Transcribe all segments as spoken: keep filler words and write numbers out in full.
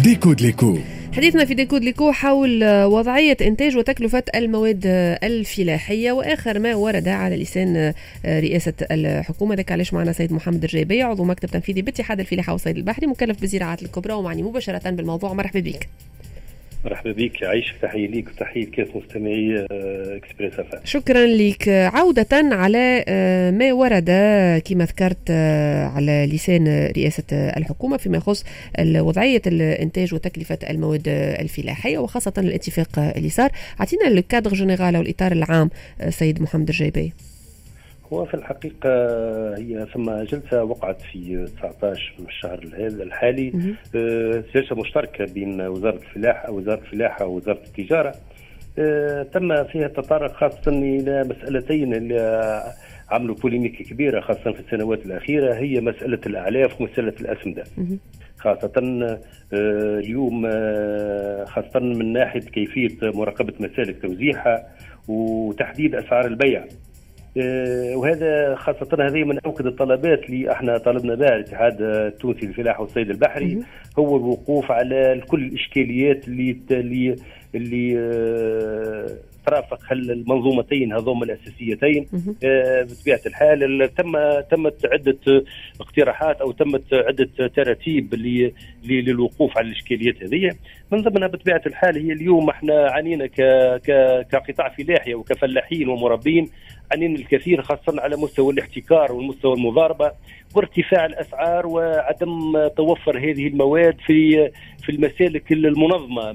ديكود ليكو. حديثنا في ديكود ليكو حول وضعية إنتاج وتكلفة المواد الفلاحية وآخر ما ورد على لسان رئاسة الحكومة. ذاك علاش معنا سيد محمد الجايبي عضو مكتب تنفيذي باتحاد الفلاحة والصيد البحري مكلف بالزراعات الكبرى ومعني مباشرة بالموضوع. مرحبا بك. مرحبا بك عايش، تحية ليك وتحية كاس مستمعي اكسبريس أفا. شكرا لك. عودة على ما ورد كما ذكرت على لسان رئاسة الحكومة فيما يخص وضعية الإنتاج وتكلفة المواد الفلاحية وخاصة الاتفاق اللي صار، عطينا الكادر جنرال والإطار العام سيد محمد الجايبي. هو في الحقيقة هي ثم جلسة وقعت في تسعة عشر من الشهر هذا الحالي، جلسة مشتركة بين وزارة الفلاحة وزارة الفلاحة ووزارة التجارة، تم فيها التطرق خاصة إلى مسألتين اللي عملوا بوليميك كبيرة خاصة في السنوات الأخيرة، هي مسألة الأعلاف ومسألة الأسمدة. خاصة اليوم خاصة من ناحية كيفية مراقبة مسالك توزيعها وتحديد أسعار البيع، وهذا خاصة هذه من أوكد الطلبات اللي احنا طلبنا بها الاتحاد التونسي للفلاحة والصيد البحري، هو الوقوف على كل الإشكاليات اللي اللي اللي ترافق المنظومتين هذوما الأساسيتين. بطبيعة الحال تم تمت عدة اقتراحات أو تمت عدة تراتيب للوقوف على الإشكاليات هذه، من ضمنها بطبيعة الحال هي اليوم احنا عنينا كقطاع فلاحي وكفلاحين ومربين، عنينا الكثير خاصة على مستوى الاحتكار والمستوى المضاربة وارتفاع الأسعار وعدم توفر هذه المواد في في المسالك المنظمة،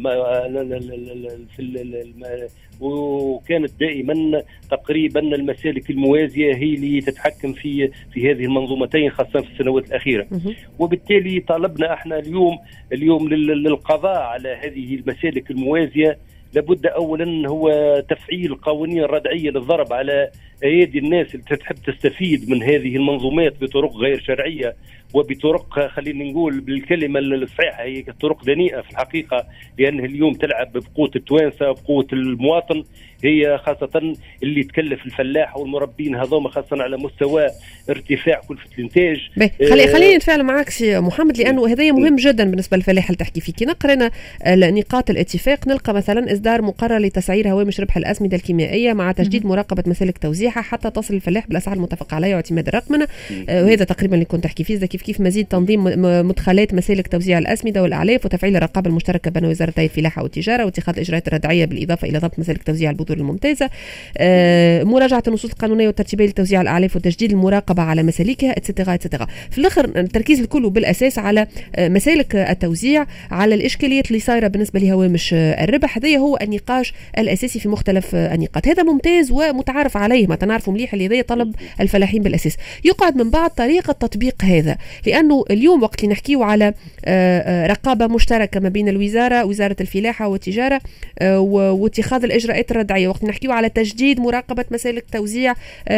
في وكانت دائما تقريبا المسالك الموازية هي اللي تتحكم في في هذه المنظومتين خاصة في السنوات الأخيرة. وبالتالي طالبنا احنا اليوم اليوم للقضاء على هذه المسالك الموازية، لابد اولا هو تفعيل قوانين ردعيه للضرب على ايدي الناس اللي تحب تستفيد من هذه المنظومات بطرق غير شرعيه وبطرق خلينا نقول بالكلمه الصحيحه هي طرق دنيئه في الحقيقه، لانها اليوم تلعب بقوه التوانسه وبقوه المواطن، هي خاصه اللي تكلف الفلاح والمربين هذوما خاصه على مستوى ارتفاع كلفه الانتاج. خلي خليني نتفاعل معك سي محمد لانه هذا مهم جدا بالنسبه للفلاح اللي تحكي فيه. كي نقرنا نقاط الاتفاق نلقى مثلا اصدار مقرر لتسعير هوامش ربح الاسمده الكيميائيه مع تجديد مراقبه مسالك توزيعها حتى تصل الفلاح بالاسعار المتفق عليها واعتماد الرقمنه، وهذا تقريبا اللي كنت تحكي فيه. كيف كيف مزيد تنظيم مدخلات مسالك توزيع الاسمده والاعلاف وتفعيل الرقابه المشتركه بين وزارتي الفلاحه والتجاره واتخاذ الاجراءات الردعيه بالاضافه الى ضبط مسالك توزيع البذور الممتازه، مراجعه النصوص القانونيه والترتيبيه لتوزيع الاعلاف وتجديد المراقبه على مسالكها اتسترا اتسترا. في الاخر التركيز الكل بالاساس على مسالك التوزيع، على الاشكاليات اللي صايره بالنسبه لهوامش الربح. هذا هو النقاش الاساسي في مختلف النقاط. هذا ممتاز ومتعارف عليه، ما تنعرفوا مليح اللي هذا طلب الفلاحين بالاساس. يقعد من بعد طريقه تطبيق هذا، لانه اليوم وقت اللي نحكيو على رقابه مشتركه ما بين الوزاره وزاره الفلاحه والتجاره واتخاذ الاجراءات الردعيه، وقت نحكيو على تجديد مراقبه مسالك توزيع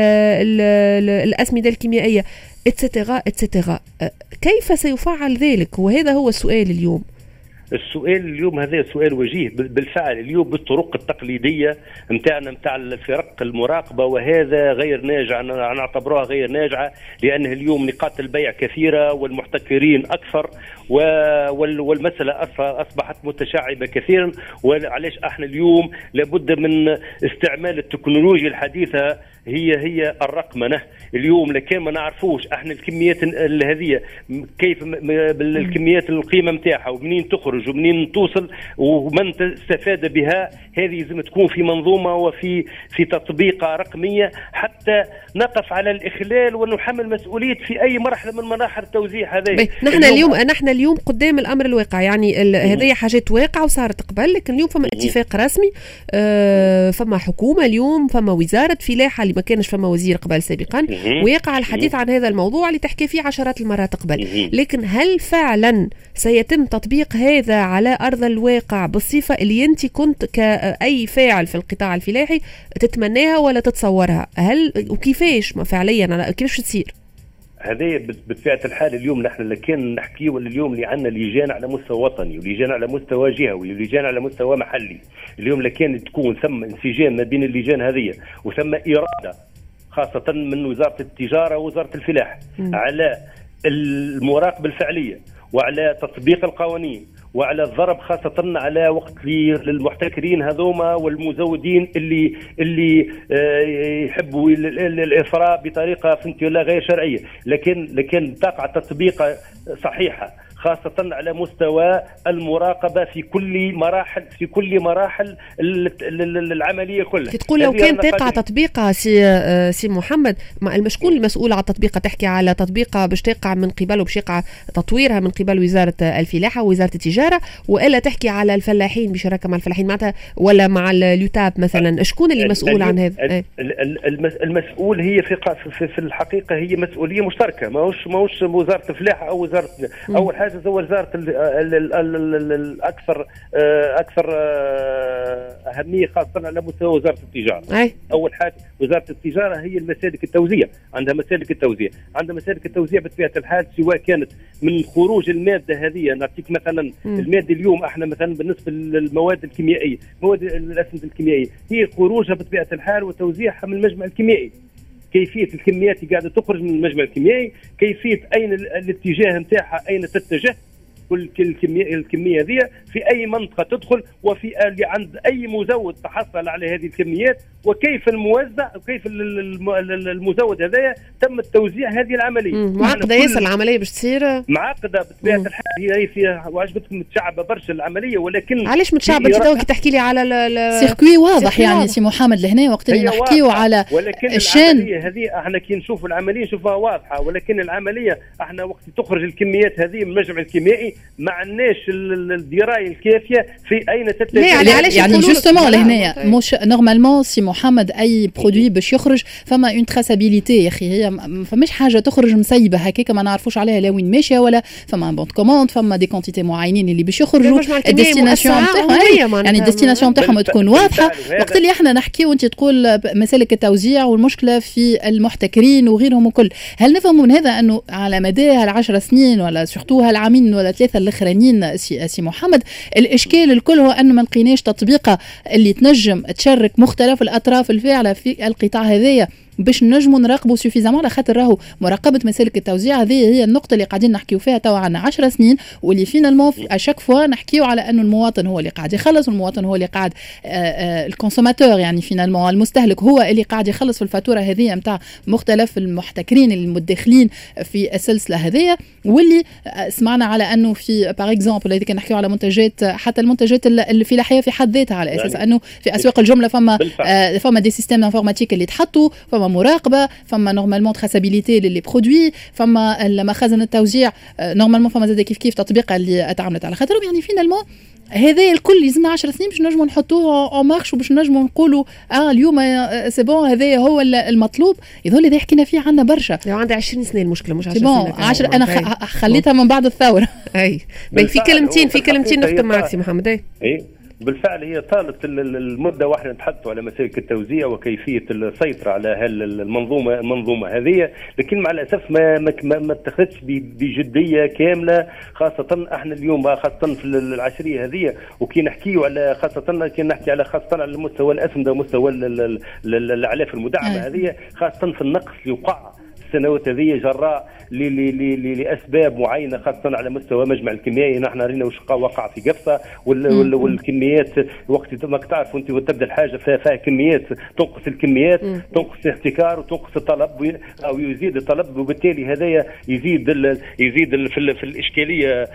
الاسمده الكيميائيه اتسترا اتسترا، كيف سيفعل ذلك؟ وهذا هو السؤال اليوم. السؤال اليوم هذا سؤال وجيه بالفعل اليوم بالطرق التقليديه نتاعنا نتاع الفرق المراقبه، وهذا غير ناجع، نعتبروها غير ناجعه، لان اليوم نقاط البيع كثيره والمحتكرين اكثر والمساله اصبحت متشعبه كثيرا. وعلاش احنا اليوم لابد من استعمال التكنولوجيا الحديثه هي هي الرقمنه. اليوم لكن ما نعرفوش احنا الكميات هذه كيف بالكميات القيمه نتاعها ومنين تخرج ومنين توصل ومن استفاد بها، هذه لازم تكون في منظومه وفي في تطبيقه رقميه حتى نقف على الاخلال ونحمل مسؤوليه في اي مرحله من مراحل التوزيع هذه. نحن اليوم نحن اليوم قدام الامر الواقع، يعني هذه حاجات واقعه وصارت قبل، لكن اليوم فما اتفاق رسمي، آه فما حكومه اليوم، فما وزاره فلاحه اللي ما كانش فما وزير قبل سابقا، ويقع الحديث عن هذا الموضوع اللي تحكي فيه عشرات المرات قبل. لكن هل فعلا سيتم تطبيق هذا على أرض الواقع بالصفة اللي أنت كنت كأي فاعل في القطاع الفلاحي تتمناها ولا تتصورها؟ هل وكيفاش فعليا كيفاش تصير؟ هذه بطبيعة الحال اليوم نحن لكن نحكي اليوم اللي عندنا لجان على مستوى وطني ولجان على مستوى جهوي ولجان على مستوى محلي. اليوم لكن تكون ثم انسجام ما بين اللجان هذه وثم إرادة خاصة من وزارة التجارة ووزارة الفلاحة على المراقبة الفعلية وعلى تطبيق القوانين وعلى الضرب خاصة على وقت للمحتكرين هذوما والمزودين اللي اللي يحبوا الإثراء بطريقة فهمت ولا غير شرعية. لكن لكن تقع تطبيق صحيحة خاصة على مستوى المراقبة في كل مراحل في كل مراحل العملية كلها. تقول لو كان تقع تطبيقها سي سي محمد مع المشكون المسؤول على تطبيقها، تحكي على تطبيقها باش تقع من قبل باش يقع تطويرها من قبل وزارة الفلاحة ووزارة التجارة، وإلا تحكي على الفلاحين بشراكة مع الفلاحين معناتها ولا مع اليوتاب مثلا، شكون اللي مسؤول عن هذا؟ المسؤول هي في في الحقيقة هي مسؤولية مشتركة، ماهوش ماهوش وزارة الفلاحة أو وزارة. أول حاجة هو وزارة الأكثر أكثر أهمية خاصة على مستوى وزارة التجارة. أي. أول حاجة وزارة التجارة هي المسالك التوزيع، عندها مسالك التوزيع، عندها مسالك التوزيع بطبيعة الحال سواء كانت من خروج المادة هذه. نعطيك مثلا م. المادة اليوم احنا مثلا بالنسبة للمواد الكيميائية، مواد الأسمدة الكيميائية هي خروجها بطبيعة الحال وتوزيعها من المجمع الكيميائي، كيفية الكميات اللي قاعدة تخرج من المجمع الكيميائي، كيفية أين الاتجاه نتاعها أين تتجه كل الكمية الكمية هذه في أي منطقة تدخل، وفي عند أي مزود تحصل على هذه الكميات، وكيف الموزع وكيف المزود هذايا تم التوزيع هذه العملية. معقدة ياسر العملية باش تصير معقدة بطبيعة الحال. هي فيها وعجبتكم متشعبة برشا العملية، ولكن علاش متشعبة؟ انت توك تحكي لي على سيركوي واضح يعني سي محمد لهنا وقت اللي نحكيو على ولكن العملية هذه احنا كي نشوفوا العملية نشوفها واضحة، ولكن العملية احنا وقت تخرج الكميات هذه من المجمع الكيميائي ما عندناش الدراية الكافية في اين تتجه. يعني جوستومون لهنا مش نورمالمون سي محمد اي برودوي باش يخرج فما اون تراسابيليتي يا اخي، هي فماش حاجه تخرج مسيبه هكاك ما نعرفوش عليها لا وين ماشيه، ولا فما بون كوموند، فما دي كونتيتي معينين اللي باش يخرجوا الديستيناسيون نتاعهم، يعني الديستيناسيون نتاعهم تكون واضحه. وقت اللي احنا نحكي وانت تقول مسالك التوزيع والمشكله في المحتكرين وغيرهم وكل، هل نفهم من هذا انه على مدى العشر سنين ولا سورتو هالعامين ولا ثلاثه الاخرانيين سي, سي محمد الاشكال الكل هو انه ما لقيناش تطبيقه اللي تنجم تشارك مختلف الاطراف الفاعله في القطاع هذايا باش نجموا نراقبوا سوفيزامون، على خاطر راهو مراقبه مسالك التوزيع هذه هي النقطه اللي قاعدين نحكيو فيها توا عنا عشر سنين، واللي فينالمون اشاك فوا نحكيو على انه المواطن هو اللي قاعد يخلص، والمواطن هو اللي قاعد الكونسوماتور يعني فينالمون المستهلك هو اللي قاعد يخلص في الفاتوره هذه نتاع مختلف المحتكرين المدخلين في السلسله هذه. واللي سمعنا على انه في باغ اكزومبل اذا كان نحكيو على منتجات حتى المنتجات الفلاحيه في حد ذاتها على اساس انه في اسواق الجمله فما آه فما دي سيستيم انفورماتيك اللي تحطوا، فما مراقبه، فما نورمالمون تراسابيليتي للي برودوي، فما مخازن التوزيع نورمالمون، فما زاد كيف كيف تطبيقها اللي تعاملت على خاطرهم. يعني فينالمون هذا الكل يزنا عشر سنين باش نجموا نحطوه اون مارش وباش نجموا نقولوا اه اليوم سي بون هذا هو المطلوب. يظل اللي حكينا فيه عندنا برشا، لو عندي عشرين سنه المشكله مش عشر سنين عشر انا خ... خليتها من بعد الثوره. اي في كلمتين في كلمتين نختم معك سي محمد. اي بالفعل هي طالت المده واحنا نتحدثوا على مسالك التوزيع وكيفيه السيطره على هالمنظومه المنظومه هذه، لكن مع الاسف ما ما ما اتخذتش بجديه كامله، خاصه احنا اليوم خاصه في العشريه هذه، وكي نحكيوا على خاصه كي نحكي على خاصه على مستوى الاسمده ومستوى الاعلاف المدعمه هذه، خاصه في النقص يوقع السنوات هذه جراء لاسباب معينه، خاصه على مستوى مجمع الكيميائي. نحن رينا وش وقع في قفصه والكميات وقت ما تعرفوا انت وتبدا الحاجه فيها كميات تنقص الكميات، تنقص الاحتكار وتنقص الطلب او يزيد الطلب، وبالتالي هذايا يزيد ال يزيد ال في, في الاشكاليه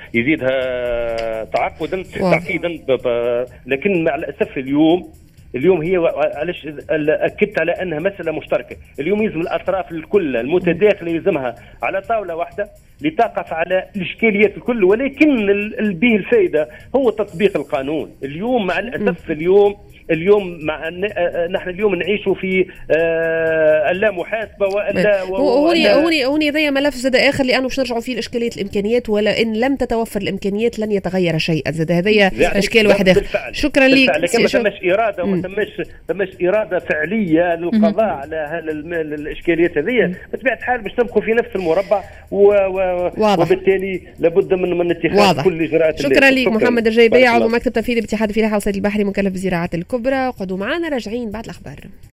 يزيدها تعقدا تعقيدا. لكن مع الاسف اليوم اليوم هي علاش اكدت على انها مساله مشتركه. اليوم يلزم الاطراف الكل المتداخله يلزمها على طاوله واحده لتقف على الاشكاليات الكل، ولكن به الفائده هو تطبيق القانون. اليوم مع الاسف اليوم اليوم مع نحن اليوم نعيشوا في اللا محاسبه والا هوني هوني هوني هذا ملف زاد اخر لانه باش نرجعوا فيه لاشكاليه الامكانيات، ولا ان لم تتوفر الامكانيات لن يتغير شيء. زاد هذايا اشكال واحد اخر. شكرا لك. لكن ما ثماش اراده وما ثماش ثماش اراده فعليه للقضاء على الاشكاليات هذه، بطبيعه الحال باش نبقوا في نفس المربع و... و... وبالتالي لابد من من اتخاذ كل الاجراءات. شكرا لك محمد الجايبي عضو مكتب تنفيذي باتحاد الفلاحه وسيد البحري مكلف بزراعه الكبرى. قعدوا معنا راجعين بعد الاخبار.